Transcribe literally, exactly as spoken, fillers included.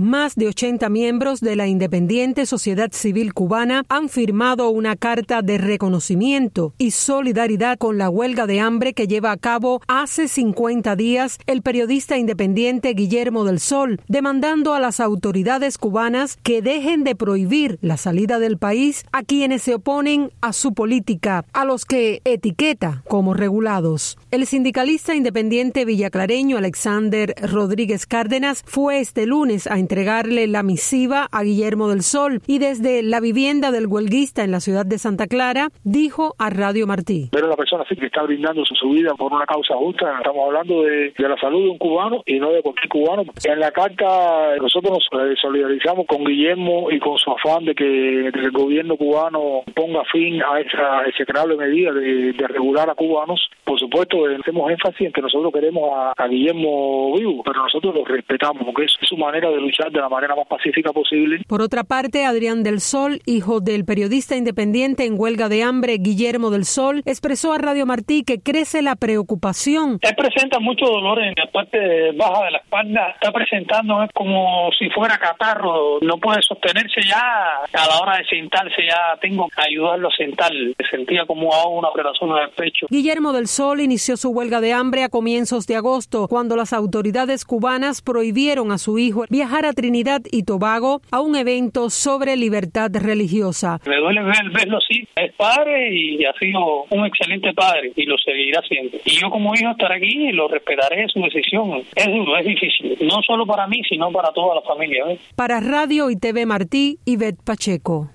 más de ochenta miembros de la independiente sociedad civil cubana han firmado una carta de reconocimiento y solidaridad con la huelga de hambre que lleva a cabo hace cincuenta días el periodista independiente Guillermo del Sol, demandando a las autoridades cubanas que dejen de prohibir la salida del país a quienes se oponen a su política, a los que etiqueta como regulados. El sindicalista independiente villaclareño Alexander Rodríguez Cárdenas fue este lunes a entregarle la misiva a Guillermo del Sol y desde la vivienda del huelguista en la ciudad de Santa Clara dijo a Radio Martí: Pero la persona sí que está brindando su vida por una causa justa. Estamos hablando de, de la salud de un cubano y no de cualquier cubano. En la carta nosotros nos solidarizamos con Guillermo y con su afán de que, de que el gobierno cubano ponga fin a esa execrable medida de, de regular a cubanos. Por supuesto, hacemos énfasis en que nosotros queremos a, a Guillermo vivo, pero nosotros lo respetamos porque es su manera de luchar de la manera más pacífica posible. Por otra parte, Adrián del Sol, hijo del periodista independiente en huelga de hambre Guillermo del Sol, expresó a Radio Martí que crece la preocupación. Él presenta mucho dolor en la parte baja de la espalda, está presentando como si fuera catarro, no puede sostenerse ya, a la hora de sentarse ya tengo que ayudarlo a sentar, sentía como hago una operación en el pecho. Guillermo del Sol inició su huelga de hambre a comienzos de agosto, cuando las autoridades cubanas prohibieron a su hijo viajar a Trinidad y Tobago a un evento sobre libertad religiosa. Me duele ver, verlo así, es padre y ha sido un excelente padre y lo seguirá siendo. Y yo como hijo estaré aquí y lo respetaré su decisión. Es duro, es difícil, no solo para mí, sino para toda la familia, ¿ves? Para Radio y T V Martí, Ivette Pacheco.